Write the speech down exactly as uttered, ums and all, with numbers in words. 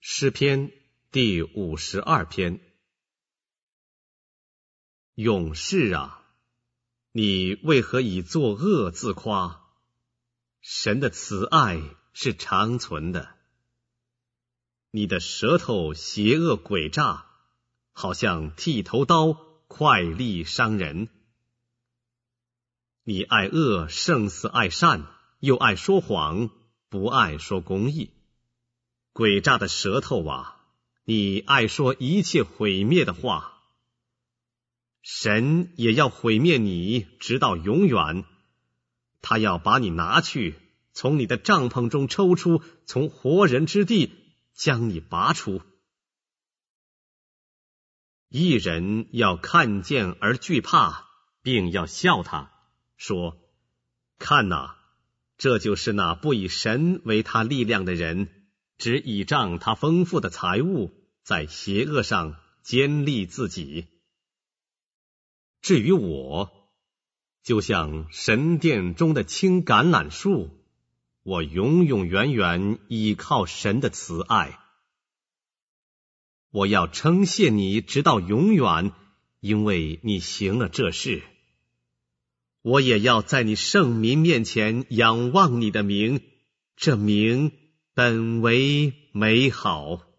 诗篇第五十二篇。勇士啊，你为何以作恶自夸？神的慈爱是长存的。你的舌头邪恶诡诈，好像剃头刀，快利伤人。你爱恶胜似爱善，又爱说谎，不爱说公义。诡诈的舌头啊，你爱说一切毁灭的话。神也要毁灭你，直到永远。他要把你拿去，从你的帐篷中抽出，从活人之地将你拔出。一人要看见而惧怕，并要笑他，说：看哪，这就是那不以神为他力量的人，只倚仗他丰富的财物，在邪恶上坚立自己。至于我，就像神殿中的青橄榄树，我永永远远倚靠神的慈爱。我要称谢你直到永远，因为你行了这事。我也要在你圣民面前仰望你的名，这名本为美好。